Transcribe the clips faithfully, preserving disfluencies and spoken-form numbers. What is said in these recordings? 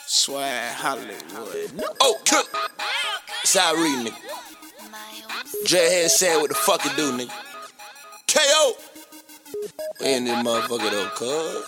Swag Hollywood. Oh, cook. Side reading, nigga. Dreadhead said what the fuck it do, nigga. K O. We in this motherfucker though, cuz.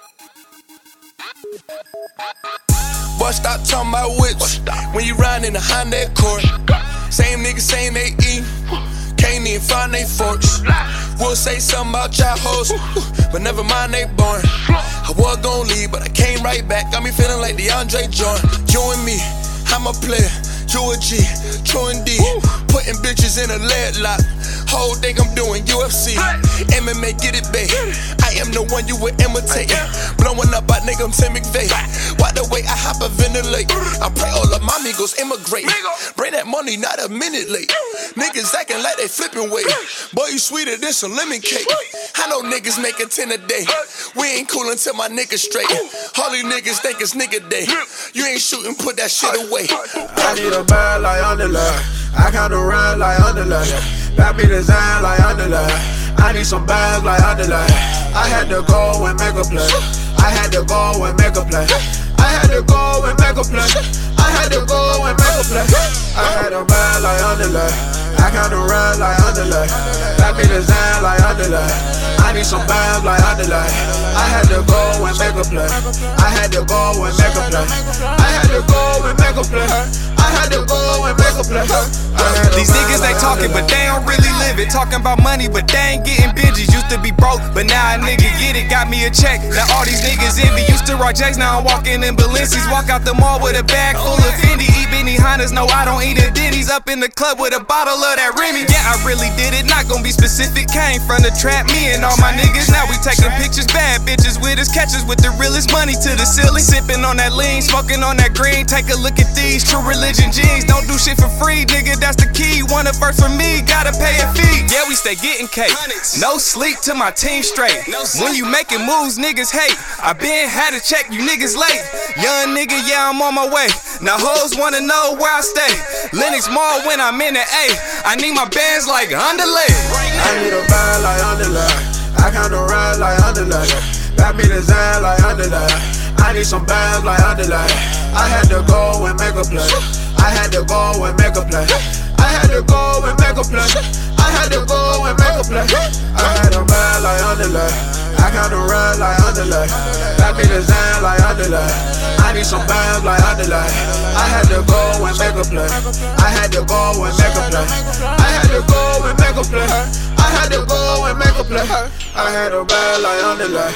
Boy, stop talking about whips when you riding in the Honda Accord. Same niggas saying they eat, can't even find they forks. We'll say something about y'all hoes, but never mind, they born. I was gon' leave, but I came right back. Got me feeling like DeAndre Jordan. You and me, I'm a player. You a G, True and D. Putting bitches in a lead lock. Whole thing I'm doing U F C, M M A, get it, babe. I am the one you would imitate. Blowing up by nigga, I'm Tim McVeigh. Why the way I hop a ventilate? I pray all of my amigos immigrate. Bring that money, not a minute late. Niggas acting like they flipping weight. Boy, you sweeter than some lemon cake. I know niggas making ten a day. We ain't cool until my niggas straight. All these niggas think it's nigga day. You ain't shooting, put that shit away. I need a bag like underlay. I count around like underlay. Back me design like underlay. I need some bags like underlay. I had to go and make a play. I had to go and make a play. I had to go and make a play. I had to go and make a play. I had a bag like underlay. I count around like underlay. Back me design like underlay. I need some bags like underlay. I had to go and make a play. I had to go and make a play. I had to go and make a play. I had to go and make a play. These niggas they talking, but they don't really live it. Talking about money, but they ain't getting binges. Used to be broke, but now a nigga get it. Got me a check. Now all these niggas envy. Used to rock J's, now I'm walking in Balenci's. Walk out the mall with a bag full of Fendi. Eat Benny Hondas, no I don't eat a Denny's. Up in the club with a bottle of that Remy. Yeah, I really did it. Not gonna be specific. Came from the trap, me and all my niggas. Now we taking pictures, bad bitches with us. Catches with the realest money to the ceiling. Sipping on that lean, smoking on that green. Take a look at these true religion jeans. Don't do shit for free, nigga, that's the key. Want a verse from me, gotta pay a fee. Yeah, we stay getting cake. No sleep till my team straight. When you making moves, niggas hate. I been had to check you niggas late. Young nigga, yeah, I'm on my way. Now hoes wanna know where I stay. Lennox Mall when I'm in the A. I need my bands like underlay. I need a bag like underlay. I count around like underlay. Back me design like underlay. I need some bags like underlay. I had to go and make a play. I had to go and make a play. I had to go and make a play. I had to go and make a play. I had a bag like underlay. I count around like underlay. Back me design like underlay. I need some bags like underlay. I had to go and make a play. I had to go and make a play. I had to go and make a play. I had to go and make a play. I had a bag like underlay.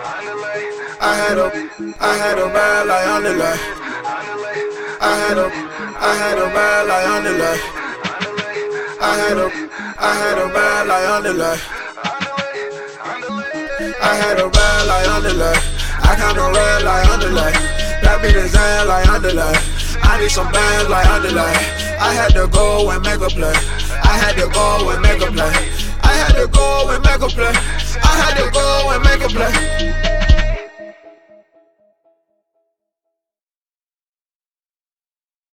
I had a, I had a bag like underlay. I had a, I had a bag like underlay. I had a, I had a bag like underlay. I had a bag like underlay. I count a red like underlay. That be design like underlay. I need some bands like underlay. I had to go and make a play. I had to go and make a play. I had to go and make a play.